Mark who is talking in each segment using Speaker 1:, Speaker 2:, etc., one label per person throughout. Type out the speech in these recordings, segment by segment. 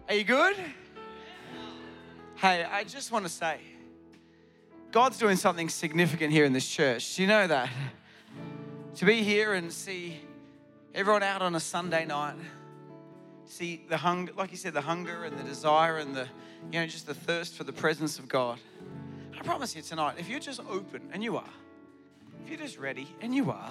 Speaker 1: Are you good? Hey, I just want to say, God's doing something significant here in this church. Do you know that? To be here and see everyone out on a Sunday night, see the hunger, like you said, the hunger and the desire and just the thirst for the presence of God. I promise you tonight, if you're just open, and you are, if you're just ready, and you are,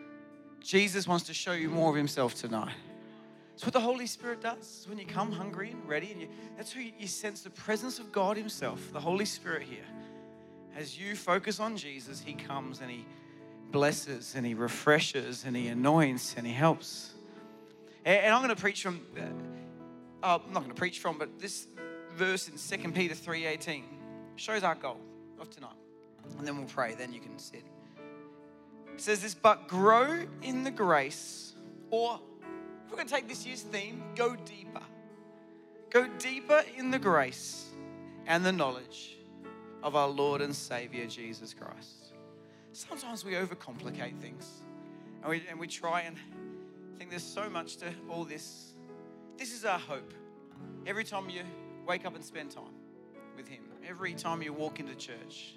Speaker 1: Jesus wants to show you more of himself tonight. It's what the Holy Spirit does. When you come hungry and ready, and that's who you sense the presence of God himself, the Holy Spirit here. As you focus on Jesus, he comes and he blesses and he refreshes and he anoints and he helps. And I'm going to preach from, I'm not going to preach from, but this verse in 2 Peter 3:18 shows our goal of tonight. And then we'll pray, then you can sit. It says this, but grow in the grace, or if we're going to take this year's theme, go deeper. Go deeper in the grace and the knowledge of our Lord and Savior, Jesus Christ. Sometimes we overcomplicate things. And we try and think there's so much to all this. This is our hope. Every time you wake up and spend time with him, every time you walk into church,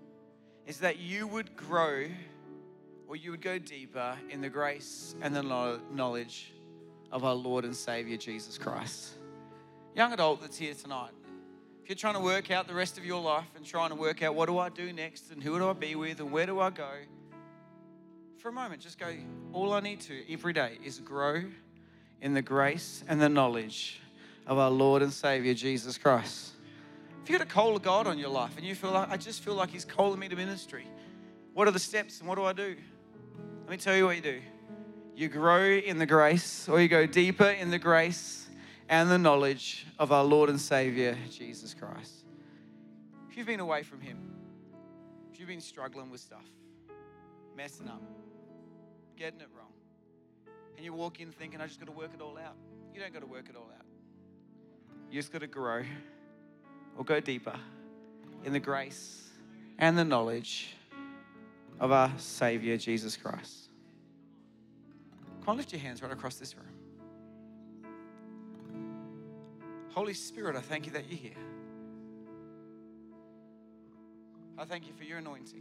Speaker 1: is that you would grow, or you would go deeper in the grace and the knowledge of our Lord and Savior, Jesus Christ. Young adult that's here tonight, if you're trying to work out the rest of your life and trying to work out what do I do next and who do I be with and where do I go, for a moment, just go, all I need to every day is grow in the grace and the knowledge of our Lord and Savior, Jesus Christ. If you've got a call of God on your life and you feel like, I just feel like he's calling me to ministry, what are the steps and what do I do? Let me tell you what you do. You grow in the grace, or you go deeper in the grace and the knowledge of our Lord and Savior, Jesus Christ. If you've been away from him, if you've been struggling with stuff, messing up, getting it wrong, and you walk in thinking, I just got to work it all out. You don't got to work it all out. You just got to grow or go deeper in the grace and the knowledge of our Savior, Jesus Christ. Come on, lift your hands right across this room. Holy Spirit, I thank you that you're here. I thank you for your anointing.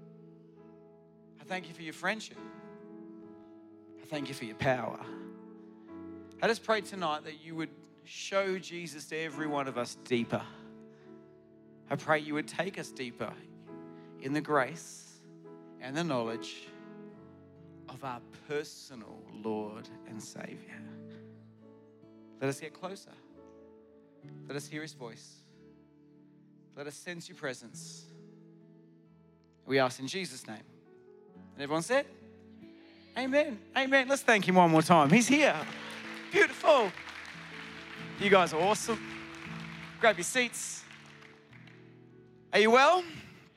Speaker 1: I thank you for your friendship. I thank you for your power. I just pray tonight that you would show Jesus to every one of us deeper. I pray you would take us deeper in the grace and the knowledge of our personal Lord and Savior. Let us get closer. Let us hear his voice. Let us sense your presence. We ask in Jesus' name. And everyone said, amen. Amen. Let's thank him one more time. He's here. Beautiful. You guys are awesome. Grab your seats. Are you well?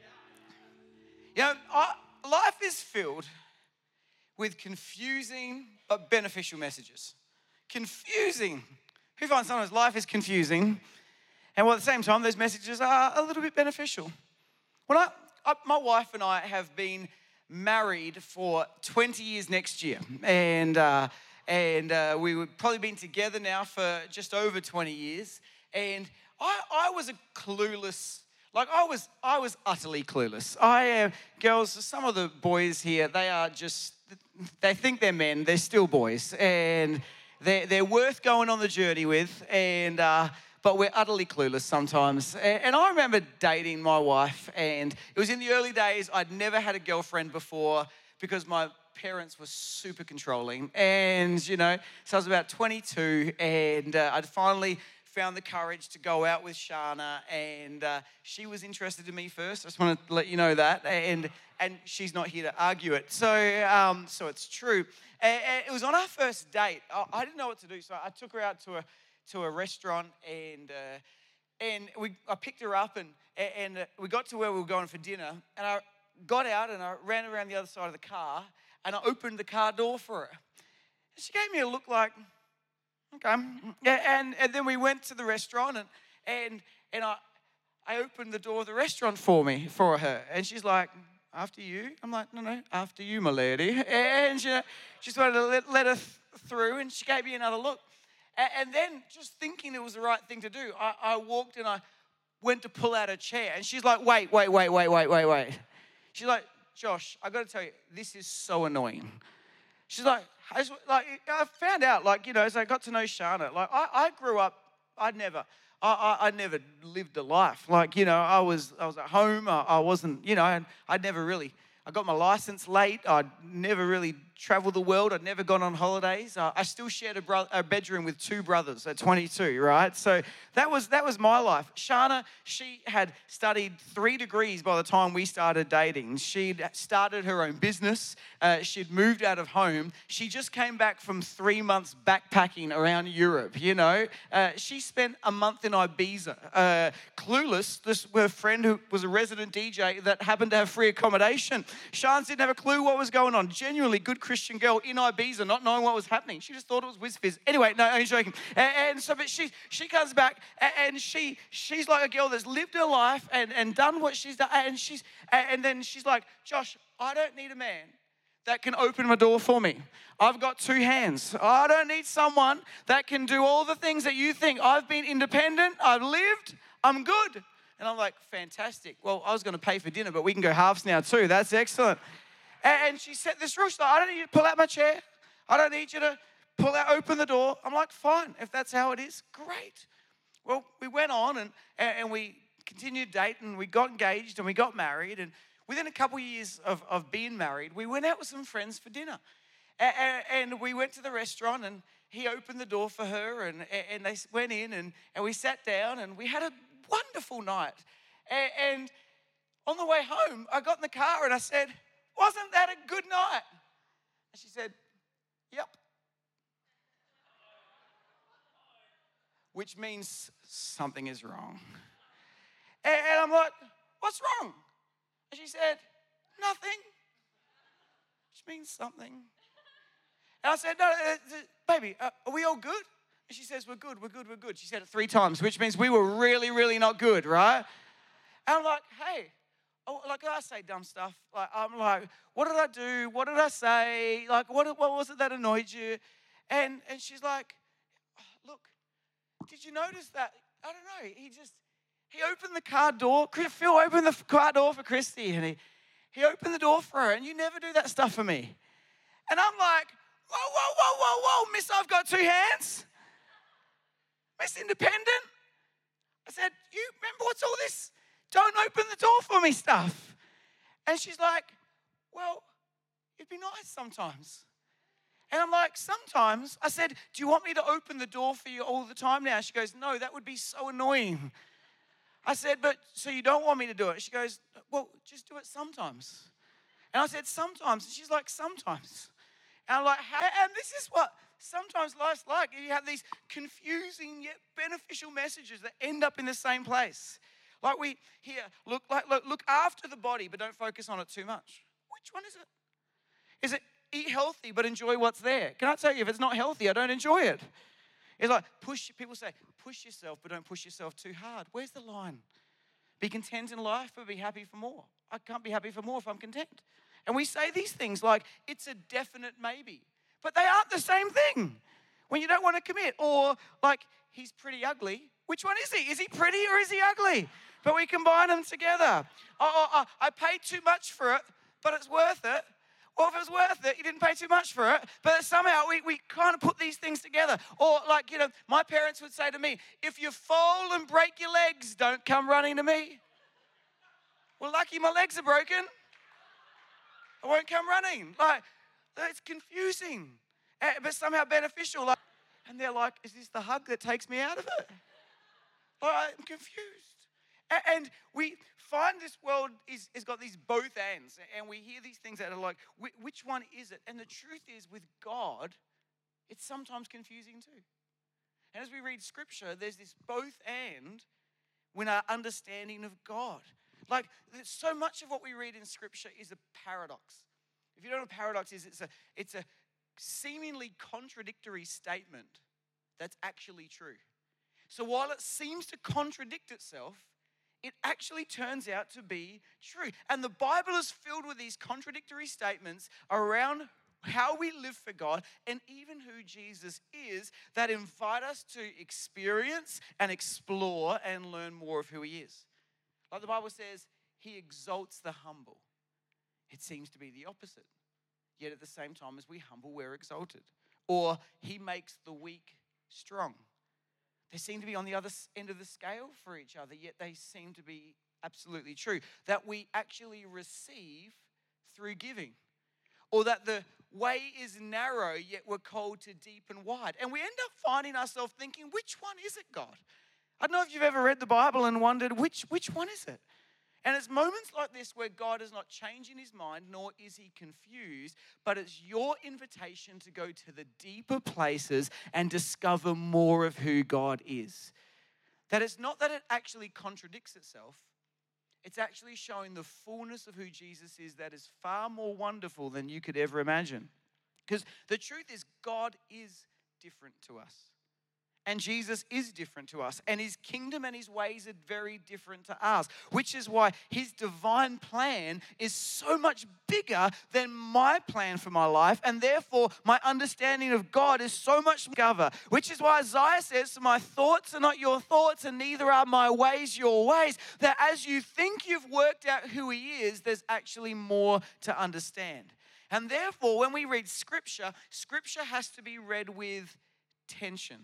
Speaker 1: Life is filled with confusing but beneficial messages. Confusing. Who finds sometimes life is confusing, and while at the same time those messages are a little bit beneficial. My wife and I have been married for 20 years next year, and we've probably been together now for just over 20 years, and I was a clueless. I was utterly clueless. Girls, some of the boys here, they think they're men, they're still boys, and they're worth going on the journey with, but we're utterly clueless sometimes. And I remember dating my wife, and it was in the early days. I'd never had a girlfriend before because my parents were super controlling, and so I was about 22, and I'd finally found the courage to go out with Shana, and she was interested in me first. I just want to let you know that, and she's not here to argue it. So it's true. And it was on our first date. I didn't know what to do, so I took her out to a restaurant, and I picked her up, and we got to where we were going for dinner, and I got out and I ran around the other side of the car, and I opened the car door for her. And she gave me a look like, okay. And then we went to the restaurant, and I opened the door of the restaurant for her. And she's like, after you? I'm like, no, after you, my lady. And she just wanted to let her through, and she gave me another look. And then just thinking it was the right thing to do, I walked and I went to pull out a chair. And she's like, wait. She's like, Josh, I got to tell you, this is so annoying. She's like, I found out, as I got to know Shana, I grew up, I never lived a life. I was at home. I wasn't, I'd never really, I got my license late. I'd never really traveled the world. I'd never gone on holidays. I still shared a bedroom with two brothers at 22, right? So that was my life. Shana, she had studied 3 degrees by the time we started dating. She'd started her own business. She'd moved out of home. She just came back from 3 months backpacking around Europe, She spent a month in Ibiza. Clueless, her friend who was a resident DJ that happened to have free accommodation. Shans didn't have a clue what was going on. Genuinely good Christian girl in Ibiza, not knowing what was happening. She just thought it was whiz fizz. Anyway, no, I'm joking. But she comes back and she's like a girl that's lived her life and done what she's done. And then she's like, Josh, I don't need a man that can open my door for me. I've got 2 hands. I don't need someone that can do all the things that you think. I've been independent. I've lived. I'm good. And I'm like, fantastic. Well, I was going to pay for dinner, but we can go halves now too. That's excellent. And she set this rule. She's like, I don't need you to pull out my chair. I don't need you to open the door. I'm like, fine. If that's how it is, great. Well, we went on and we continued dating. We got engaged and we got married. And within a couple of years of being married, we went out with some friends for dinner. And we went to the restaurant and he opened the door for her and they went in and we sat down and we had a wonderful night. And on the way home, I got in the car and I said, wasn't that a good night? And she said, yep. Which means something is wrong. And I'm like, what's wrong? And she said, nothing. Which means something. And I said, no, baby, are we all good? And she says, we're good. She said it 3 times, which means we were really, really not good, right? And I'm like, hey, I say dumb stuff. I'm like, what did I do? What did I say? What was it that annoyed you? And she's like, look, did you notice that? I don't know. He opened the car door. Phil opened the car door for Christy, and he opened the door for her. And you never do that stuff for me. And I'm like, whoa, miss, I've got 2 hands. Miss Independent. I said, you remember what's all this? Don't open the door for me stuff. And she's like, well, it'd be nice sometimes. And I'm like, sometimes. I said, do you want me to open the door for you all the time now? She goes, no, that would be so annoying. I said, but so you don't want me to do it? She goes, well, just do it sometimes. And I said, sometimes. And she's like, sometimes. And I'm like, and this is what sometimes life's like. You have these confusing yet beneficial messages that end up in the same place. Like we hear, look after the body, but don't focus on it too much. Which one is it? Is it eat healthy, but enjoy what's there? Can I tell you, if it's not healthy, I don't enjoy it. It's like people say, push yourself, but don't push yourself too hard. Where's the line? Be content in life, but be happy for more. I can't be happy for more if I'm content. And we say these things like it's a definite maybe, but they aren't the same thing. When you don't want to commit, or like he's pretty ugly. Which one is he? Is he pretty or is he ugly? But we combine them together. I paid too much for it, but it's worth it. Well, if it was worth it, you didn't pay too much for it. But somehow we kind of put these things together. Or my parents would say to me, if you fall and break your legs, don't come running to me. Well, lucky my legs are broken. I won't come running. It's confusing, but somehow beneficial. And they're like, is this the hug that takes me out of it? I'm confused. And we find this world has got these both ends. And we hear these things that are like, which one is it? And the truth is, with God, it's sometimes confusing too. And as we read Scripture, there's this both and when our understanding of God. So much of what we read in Scripture is a paradox. If you don't know what a paradox is, it's a seemingly contradictory statement that's actually true. So while it seems to contradict itself, it actually turns out to be true. And the Bible is filled with these contradictory statements around how we live for God, and even who Jesus is, that invite us to experience and explore and learn more of who he is. Like the Bible says, he exalts the humble. It seems to be the opposite. Yet at the same time as we humble, we're exalted. Or he makes the weak strong. They seem to be on the other end of the scale for each other, yet they seem to be absolutely true. That we actually receive through giving. Or that the way is narrow, yet we're called to deep and wide. And we end up finding ourselves thinking, which one is it, God? I don't know if you've ever read the Bible and wondered, which one is it? And it's moments like this where God is not changing his mind, nor is he confused, but it's your invitation to go to the deeper places and discover more of who God is. That it's not that it actually contradicts itself, it's actually showing the fullness of who Jesus is that is far more wonderful than you could ever imagine. Because the truth is, God is different to us. And Jesus is different to us. And his kingdom and his ways are very different to ours. Which is why his divine plan is so much bigger than my plan for my life. And therefore, my understanding of God is so much bigger. Which is why Isaiah says, my thoughts are not your thoughts, and neither are my ways your ways. That as you think you've worked out who he is, there's actually more to understand. And therefore, when we read Scripture, Scripture has to be read with tension.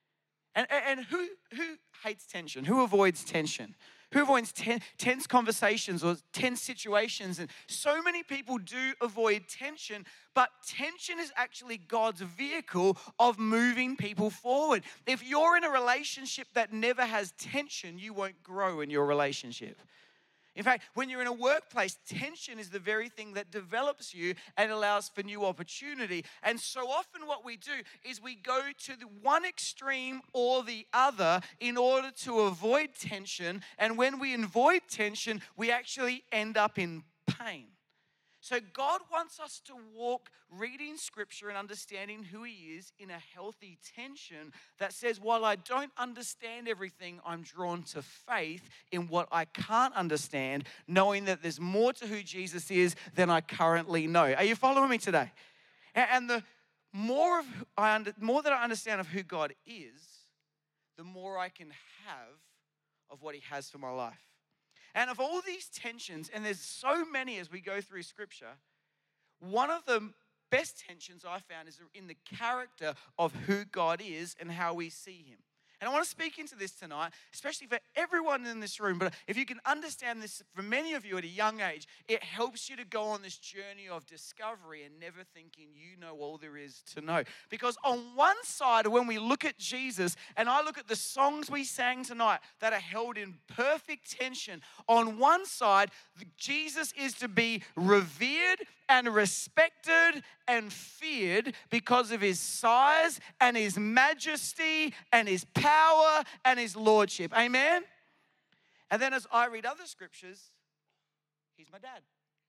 Speaker 1: And who hates tension? Who avoids tension? Who avoids tense conversations or tense situations? And so many people do avoid tension, but tension is actually God's vehicle of moving people forward. If you're in a relationship that never has tension, you won't grow in your relationship. In fact, when you're in a workplace, tension is the very thing that develops you and allows for new opportunity. And so often what we do is we go to the one extreme or the other in order to avoid tension. And when we avoid tension, we actually end up in pain. So God wants us to walk reading Scripture and understanding who he is in a healthy tension that says, while I don't understand everything, I'm drawn to faith in what I can't understand, knowing that there's more to who Jesus is than I currently know. Are you following me today? And the more that I understand of who God is, the more I can have of what he has for my life. And of all these tensions, and there's so many as we go through Scripture, one of the best tensions I found is in the character of who God is and how we see him. And I want to speak into this tonight, especially for everyone in this room. But if you can understand this, for many of you at a young age, it helps you to go on this journey of discovery and never thinking you know all there is to know. Because on one side, when we look at Jesus, and I look at the songs we sang tonight that are held in perfect tension, on one side, Jesus is to be revered and respected and feared because of his size and his majesty and his power and his lordship. Amen? And then as I read other scriptures, he's my dad.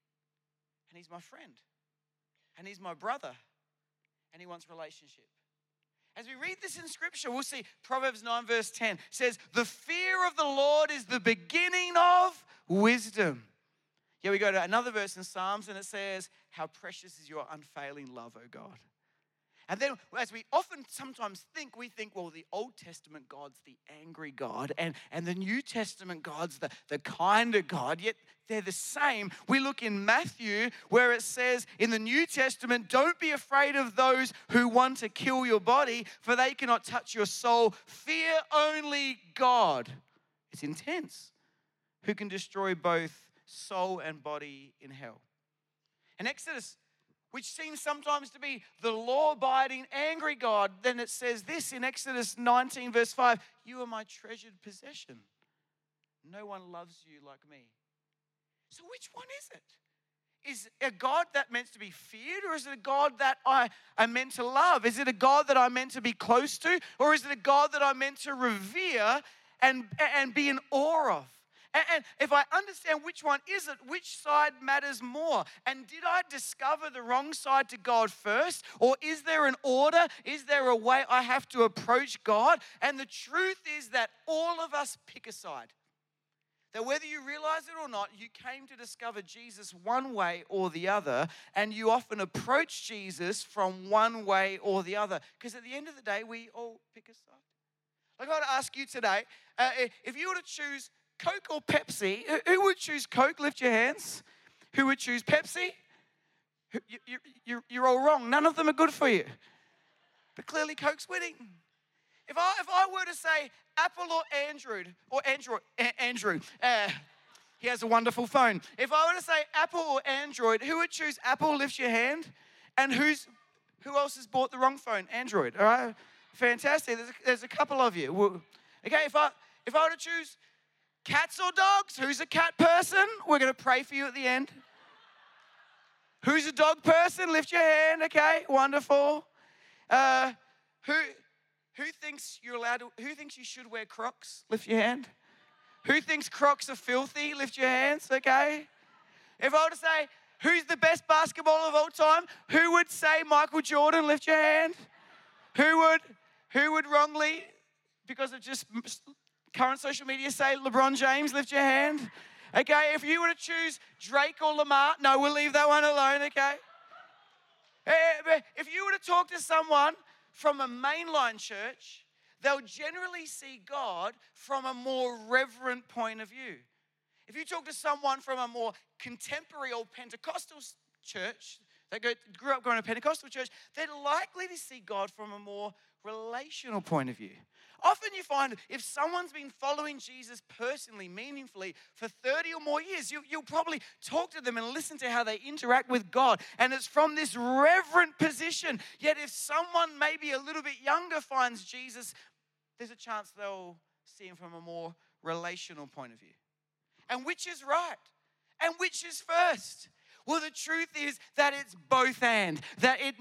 Speaker 1: And he's my friend. And he's my brother. And he wants relationship. As we read this in Scripture, we'll see Proverbs 9 verse 10 says, the fear of the Lord is the beginning of wisdom. Yeah, we go to another verse in Psalms and it says, how precious is your unfailing love, O God. And then as we often sometimes think, we think, well, the Old Testament God's the angry God and the New Testament God's the kinder God, yet they're the same. We look in Matthew where it says in the New Testament, don't be afraid of those who want to kill your body, for they cannot touch your soul. Fear only God. It's intense. Who can destroy both soul and body in hell. In Exodus, which seems sometimes to be the law-abiding, angry God, then it says this in Exodus 19 verse 5, you are my treasured possession. No one loves you like me. So which one is it? Is it a God that meant to be feared, or is it a God that I am meant to love? Is it a God that I'm meant to be close to, or is it a God that I'm meant to revere and be in awe of? And if I understand which one is it, which side matters more? And did I discover the wrong side to God first? Or is there an order? Is there a way I have to approach God? And the truth is that all of us pick a side. That whether you realize it or not, you came to discover Jesus one way or the other, and you often approach Jesus from one way or the other. Because at the end of the day, we all pick a side. Like I want to ask you today, if you were to choose Coke or Pepsi, who would choose Coke? Lift your hands. Who would choose Pepsi? You're all wrong. None of them are good for you. But clearly Coke's winning. If I were to say Apple or Andrew, he has a wonderful phone. If I were to say Apple or Android, who would choose Apple? Lift your hand. And who else has bought the wrong phone? Android. All right, fantastic. There's a couple of you. Okay, if I were to choose cats or dogs, who's a cat person? We're going to pray for you at the end. Who's a dog person? Lift your hand. Okay, wonderful. Who thinks who thinks you should wear Crocs? Lift your hand. Who thinks Crocs are filthy? Lift your hands, okay? If I were to say, who's the best basketballer of all time? Who would say Michael Jordan? Lift your hand. Who would wrongly, because of just current social media, say LeBron James? Lift your hand. Okay, if you were to choose Drake or Lamar, no, we'll leave that one alone, okay? If you were to talk to someone from a mainline church, they'll generally see God from a more reverent point of view. If you talk to someone from a more contemporary or Pentecostal church, they grew up going to a Pentecostal church, they're likely to see God from a more relational point of view. Often you find if someone's been following Jesus personally, meaningfully for 30 or more years, you'll probably talk to them and listen to how they interact with God. And it's from this reverent position. Yet if someone maybe a little bit younger finds Jesus, there's a chance they'll see him from a more relational point of view. And which is right? And which is first? Well, the truth is that it's both and. That it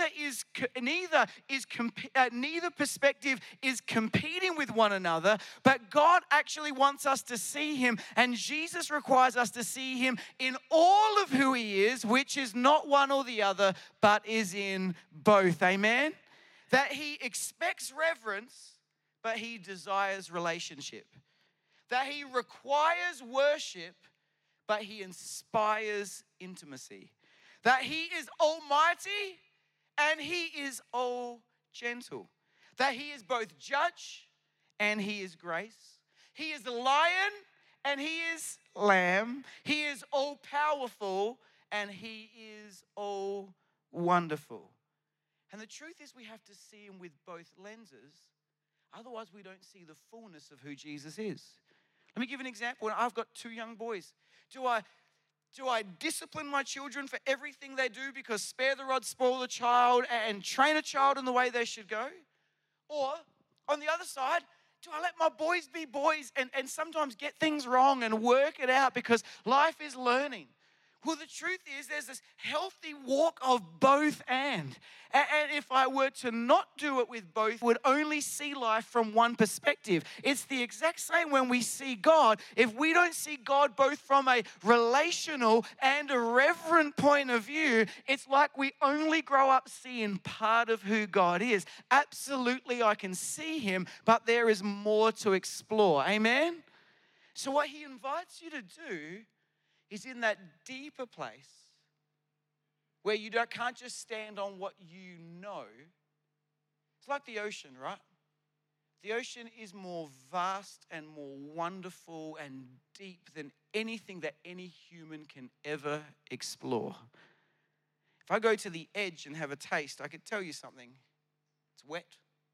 Speaker 1: neither perspective is competing with one another, but God actually wants us to see him, and Jesus requires us to see him in all of who he is, which is not one or the other, but is in both. Amen? That he expects reverence, but he desires relationship. That he requires worship, but he inspires intimacy. That he is almighty and he is all gentle. That he is both judge and he is grace. He is the lion and he is lamb. He is all powerful and he is all wonderful. And the truth is we have to see him with both lenses. Otherwise we don't see the fullness of who Jesus is. Let me give an example. I've got 2 young boys. Do I discipline my children for everything they do because spare the rod, spoil the child, and train a child in the way they should go? Or, on the other side, do I let my boys be boys and sometimes get things wrong and work it out because life is learning? Well, the truth is there's this healthy walk of both and. And if I were to not do it with both, would only see life from one perspective. It's the exact same when we see God. If we don't see God both from a relational and a reverent point of view, it's like we only grow up seeing part of who God is. Absolutely, I can see him, but there is more to explore. Amen? So what he invites you to do is in that deeper place where you can't just stand on what you know. It's like the ocean, right? The ocean is more vast and more wonderful and deep than anything that any human can ever explore. If I go to the edge and have a taste, I could tell you something. It's wet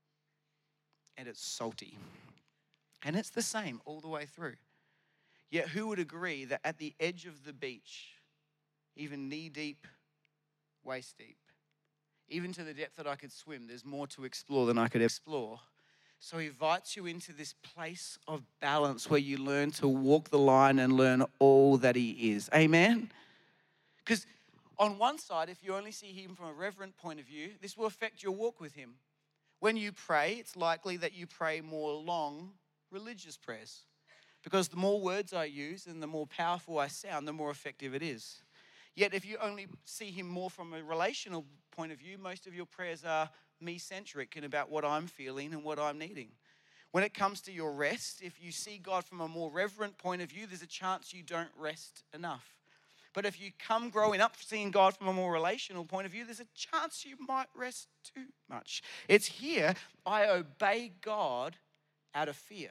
Speaker 1: and it's salty. And it's the same all the way through. Yet who would agree that at the edge of the beach, even knee-deep, waist-deep, even to the depth that I could swim, there's more to explore than I could explore. So he invites you into this place of balance where you learn to walk the line and learn all that he is. Amen? Because on one side, if you only see him from a reverent point of view, this will affect your walk with him. When you pray, it's likely that you pray more long religious prayers. Because the more words I use and the more powerful I sound, the more effective it is. Yet if you only see him more from a relational point of view, most of your prayers are me-centric and about what I'm feeling and what I'm needing. When it comes to your rest, if you see God from a more reverent point of view, there's a chance you don't rest enough. But if you come growing up seeing God from a more relational point of view, there's a chance you might rest too much. It's here, I obey God out of fear.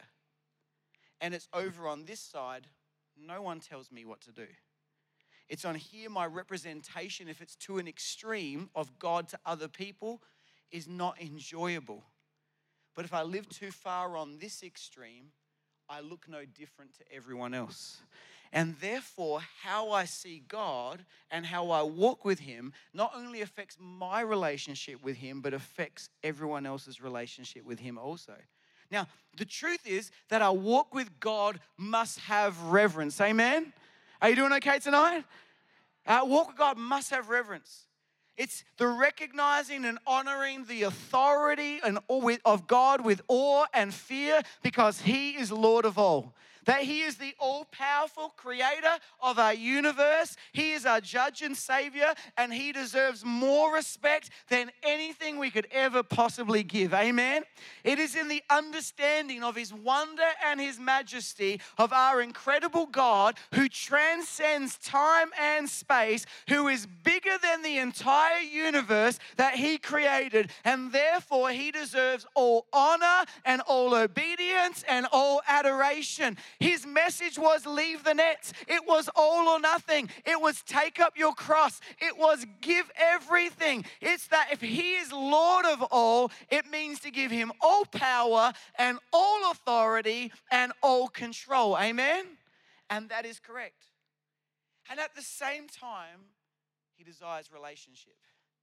Speaker 1: And it's over on this side, no one tells me what to do. It's on here, my representation, if it's to an extreme of God to other people, is not enjoyable. But if I live too far on this extreme, I look no different to everyone else. And therefore, how I see God and how I walk with Him not only affects my relationship with Him, but affects everyone else's relationship with Him also. Now, the truth is that our walk with God must have reverence. Amen? Are you doing okay tonight? Our walk with God must have reverence. It's the recognizing and honoring the authority of God with awe and fear because He is Lord of all. That He is the all-powerful creator of our universe. He is our judge and savior, and He deserves more respect than anything we could ever possibly give. Amen? It is in the understanding of His wonder and His majesty of our incredible God who transcends time and space, who is bigger than the entire universe that He created, and therefore He deserves all honor and all obedience and all adoration. His message was leave the nets. It was all or nothing. It was take up your cross. It was give everything. It's that if He is Lord of all, it means to give Him all power and all authority and all control. Amen? And that is correct. And at the same time, He desires relationship.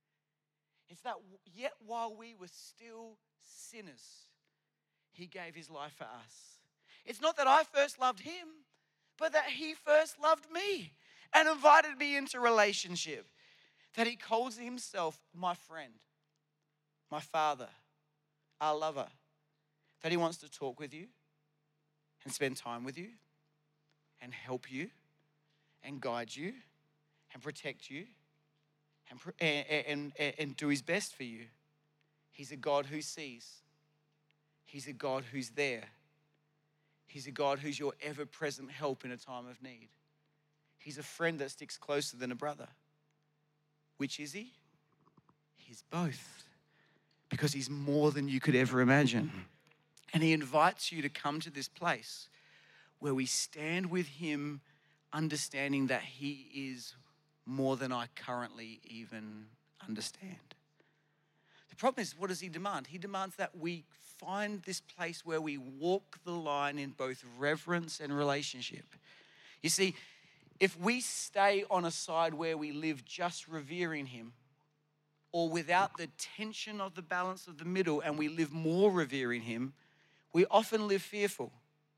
Speaker 1: It's that yet while we were still sinners, He gave His life for us. It's not that I first loved Him, but that He first loved me and invited me into relationship. That He calls Himself my friend, my Father, our lover. That He wants to talk with you and spend time with you and help you and guide you and protect you and do His best for you. He's a God who sees. He's a God who's there. He's a God who's your ever-present help in a time of need. He's a friend that sticks closer than a brother. Which is He? He's both. Because He's more than you could ever imagine. And He invites you to come to this place where we stand with Him, understanding that He is more than I currently even understand. The problem is, what does He demand? He demands that we find this place where we walk the line in both reverence and relationship. You see, if we stay on a side where we live just revering Him, or without the tension of the balance of the middle and we live more revering Him, we often live fearful.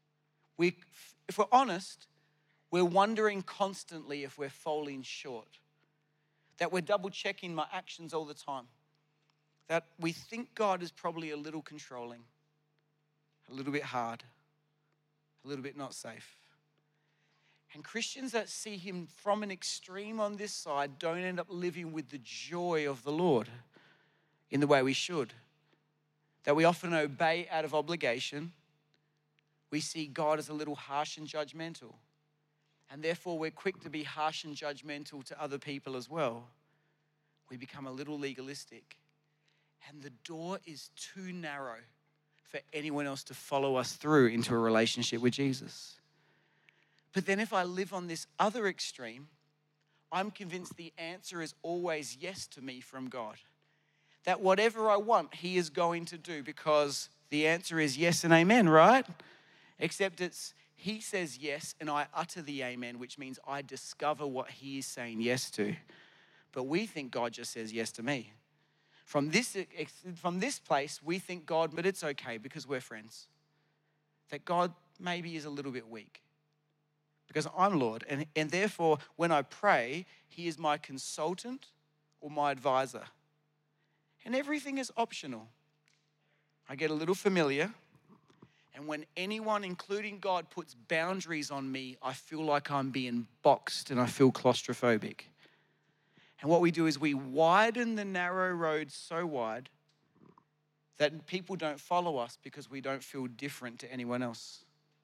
Speaker 1: If we're honest, we're wondering constantly if we're falling short, that we're double checking my actions all the time, that we think God is probably a little controlling, a little bit hard, a little bit not safe. And Christians that see Him from an extreme on this side don't end up living with the joy of the Lord in the way we should. That we often obey out of obligation. We see God as a little harsh and judgmental. And therefore we're quick to be harsh and judgmental to other people as well. We become a little legalistic. And the door is too narrow for anyone else to follow us through into a relationship with Jesus. But then if I live on this other extreme, I'm convinced the answer is always yes to me from God. That whatever I want, He is going to do, because the answer is yes and amen, right? Except He says yes and I utter the amen, which means I discover what He is saying yes to. But we think God just says yes to me. From this place, we think God, but it's okay because we're friends. That God maybe is a little bit weak because I'm Lord. And therefore, when I pray, He is my consultant or my advisor. And everything is optional. I get a little familiar. And when anyone, including God, puts boundaries on me, I feel like I'm being boxed and I feel claustrophobic. And what we do is we widen the narrow road so wide that people don't follow us because we don't feel different to anyone else.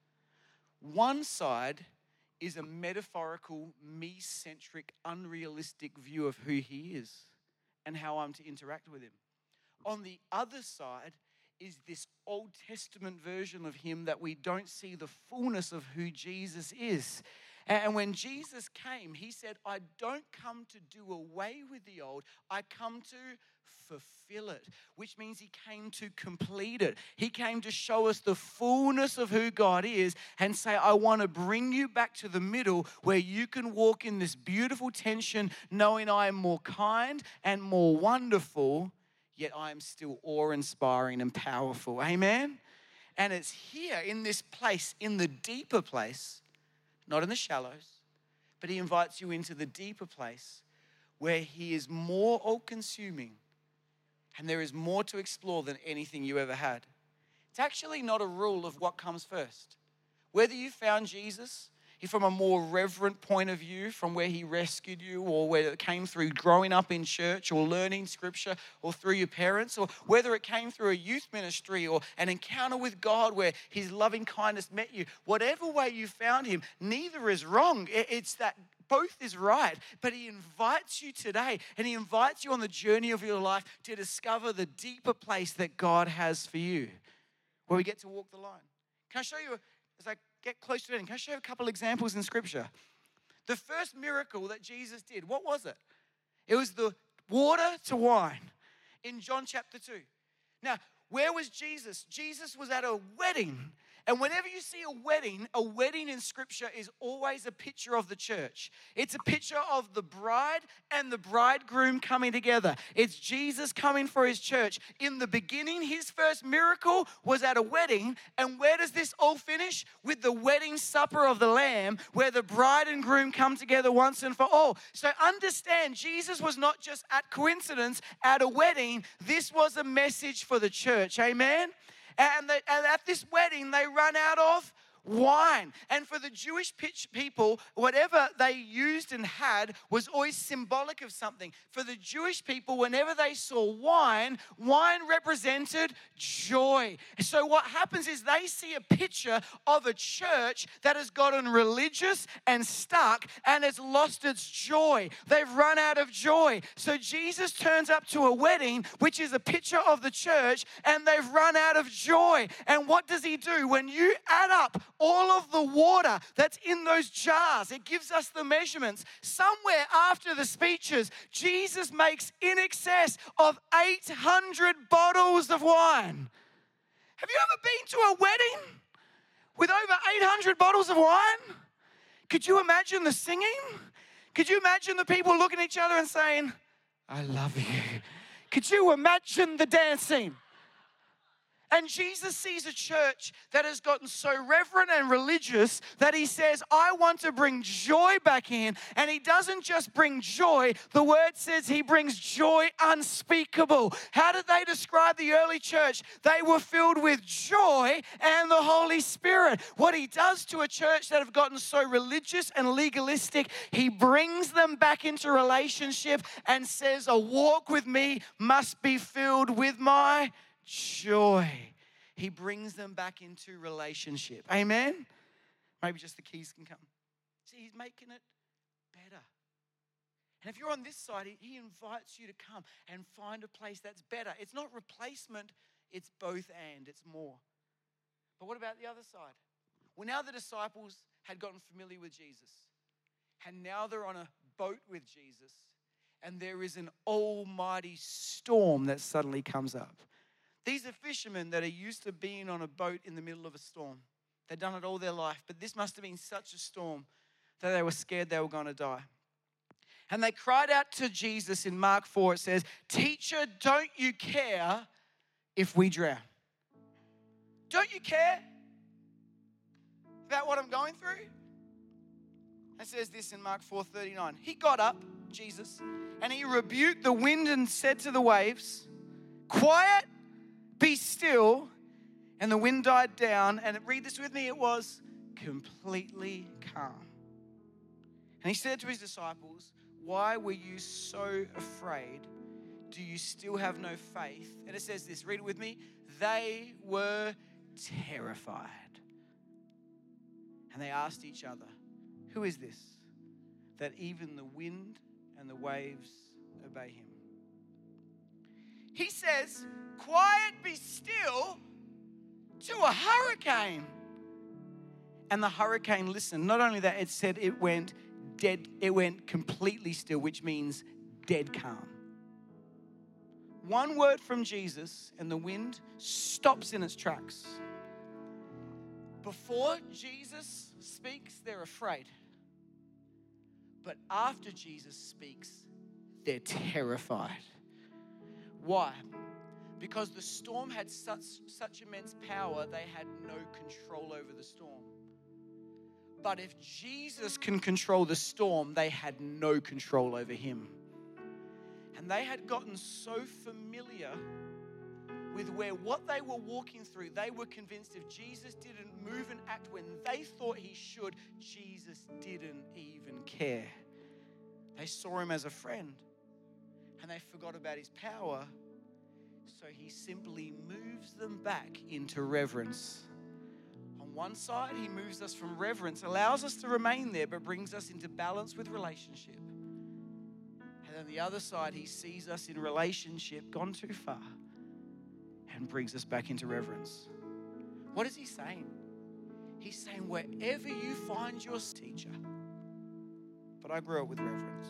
Speaker 1: One side is a metaphorical, me-centric, unrealistic view of who he is and how I'm to interact with him. On the other side is this Old Testament version of him that we don't see the fullness of who Jesus is. And when Jesus came, he said, I don't come to do away with the old, I come to fulfill it, which means he came to complete it. He came to show us the fullness of who God is and say, I want to bring you back to the middle where you can walk in this beautiful tension, knowing I am more kind and more wonderful, yet I am still awe-inspiring and powerful. Amen? And it's here in this place, in the deeper place, not in the shallows, but he invites you into the deeper place where he is more all-consuming and there is more to explore than anything you ever had. It's actually not a rule of what comes first. Whether you found Jesus from a more reverent point of view, from where he rescued you, or whether it came through growing up in church or learning scripture or through your parents, or whether it came through a youth ministry or an encounter with God where his loving kindness met you, whatever way you found him, neither is wrong. It's that both is right, but he invites you today and he invites you on the journey of your life to discover the deeper place that God has for you, where we get to walk the line. Can I show you, as I get close to it, can I show you a couple examples in scripture? The first miracle that Jesus did, what was it? It was the water to wine in John chapter 2. Now, where was Jesus? Jesus was at a wedding. And whenever you see a wedding in scripture is always a picture of the church. It's a picture of the bride and the bridegroom coming together. It's Jesus coming for his church. In the beginning, his first miracle was at a wedding. And where does this all finish? With the wedding supper of the Lamb, where the bride and groom come together once and for all. So understand, Jesus was not just at coincidence at a wedding. This was a message for the church. Amen? And at this wedding, they run out of wine. And for the Jewish people, whatever they used and had was always symbolic of something. For the Jewish people, whenever they saw wine, wine represented joy. So what happens is they see a picture of a church that has gotten religious and stuck and has lost its joy. They've run out of joy. So Jesus turns up to a wedding, which is a picture of the church, and they've run out of joy. And what does he do? When you add up all of the water that's in those jars, it gives us the measurements. Somewhere after the speeches, Jesus makes in excess of 800 bottles of wine. Have you ever been to a wedding with over 800 bottles of wine? Could you imagine the singing? Could you imagine the people looking at each other and saying, I love you? Could you imagine the dancing? And Jesus sees a church that has gotten so reverent and religious that he says, I want to bring joy back in. And he doesn't just bring joy. The word says he brings joy unspeakable. How did they describe the early church? They were filled with joy and the Holy Spirit. What he does to a church that have gotten so religious and legalistic, he brings them back into relationship and says, a walk with me must be filled with my joy. He brings them back into relationship. Amen? Maybe just the keys can come. See, he's making it better. And if you're on this side, he invites you to come and find a place that's better. It's not replacement, it's both and, it's more. But what about the other side? Well, now the disciples had gotten familiar with Jesus. And now they're on a boat with Jesus. And there is an almighty storm that suddenly comes up. These are fishermen that are used to being on a boat in the middle of a storm. They've done it all their life, but this must have been such a storm that they were scared they were going to die. And they cried out to Jesus in Mark 4. It says, Teacher, don't you care if we drown? Don't you care about what I'm going through? It says this in Mark 4:39. He got up, Jesus, and he rebuked the wind and said to the waves, Quiet, be still. And the wind died down. And read this with me. It was completely calm. And he said to his disciples, Why were you so afraid? do you still have no faith? And it says this, read it with me. They were terrified. And they asked each other, who is this, that even the wind and the waves obey him? He says, quiet, be still, to a hurricane. And the hurricane listened. Not only that, it said it went dead, it went completely still, which means dead calm. One word from Jesus and the wind stops in its tracks. Before Jesus speaks, they're afraid. But after Jesus speaks, they're terrified. Why? Because the storm had such immense power, they had no control over the storm. But if Jesus can control the storm, they had no control over him. And they had gotten so familiar with what they were walking through, they were convinced if Jesus didn't move and act when they thought he should, Jesus didn't even care. They saw him as a friend and they forgot about his power. So he simply moves them back into reverence. On one side, he moves us from reverence, allows us to remain there, but brings us into balance with relationship. And on the other side, he sees us in relationship gone too far and brings us back into reverence. What is he saying? He's saying, wherever you find your teacher. But I grew up with reverence.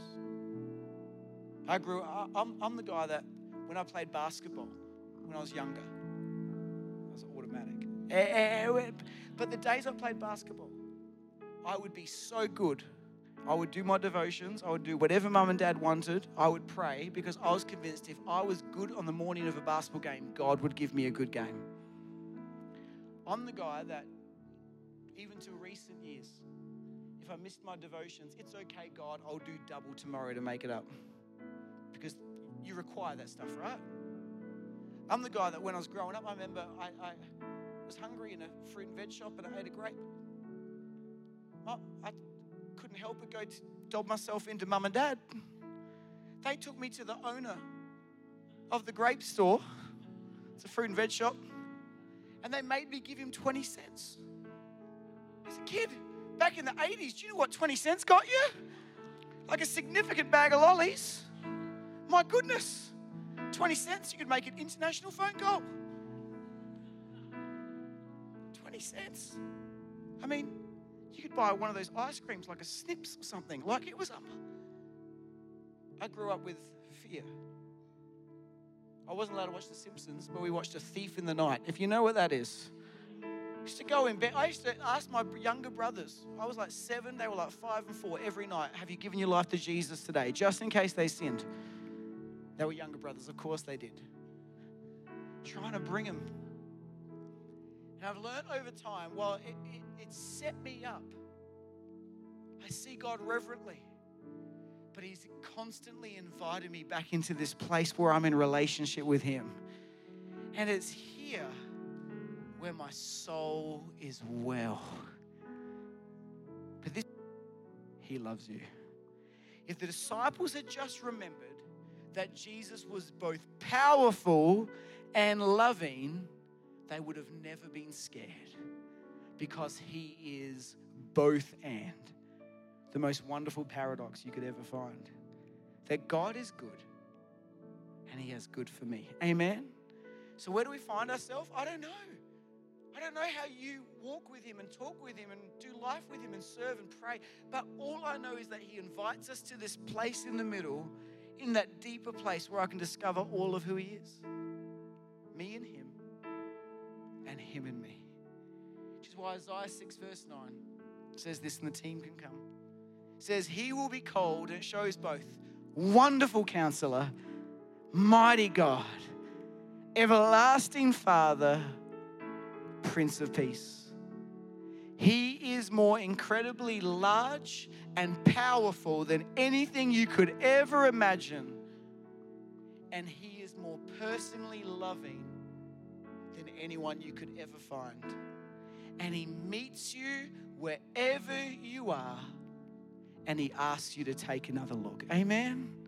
Speaker 1: I'm the guy that when I played basketball, when I was younger, it was automatic. But the days I played basketball, I would be so good. I would do my devotions. I would do whatever mum and dad wanted. I would pray because I was convinced if I was good on the morning of a basketball game, God would give me a good game. I'm the guy that, even to recent years, if I missed my devotions, it's okay, God, I'll do double tomorrow to make it up. Because you require that stuff, right? I'm the guy that when I was growing up, I remember I was hungry in a fruit and veg shop and I ate a grape. I couldn't help but go to dob myself into mum and dad. They took me to the owner of the grape store. It's a fruit and veg shop. And they made me give him 20 cents. As a kid, back in the 80s, do you know what 20 cents got you? Like a significant bag of lollies. My goodness. 20 cents, you could make an international phone call. 20 cents. I mean, you could buy one of those ice creams like a Snips or something. Like it was I grew up with fear. I wasn't allowed to watch The Simpsons, but we watched A Thief in the Night. If you know what that is. I used to go in bed. I used to ask my younger brothers. I was like 7, they were like 5 and 4 every night. Have you given your life to Jesus today? Just in case they sinned. They were younger brothers. Of course they did. Trying to bring them. And I've learned over time, well, it set me up. I see God reverently. But he's constantly invited me back into this place where I'm in relationship with him. And it's here where my soul is well. But he loves you. If the disciples had just remembered that Jesus was both powerful and loving, they would have never been scared because he is both and. The most wonderful paradox you could ever find. That God is good and he has good for me. Amen? So where do we find ourselves? I don't know. I don't know how you walk with him and talk with him and do life with him and serve and pray. But all I know is that he invites us to this place in the middle, in that deeper place where I can discover all of who he is. Me and him and me. Which is why Isaiah 6 verse 9 says this, and the team can come. It says, he will be called, and it shows both, Wonderful Counselor, Mighty God, Everlasting Father, Prince of Peace. He is more incredibly large and powerful than anything you could ever imagine. And he is more personally loving than anyone you could ever find. And he meets you wherever you are. And he asks you to take another look. Amen?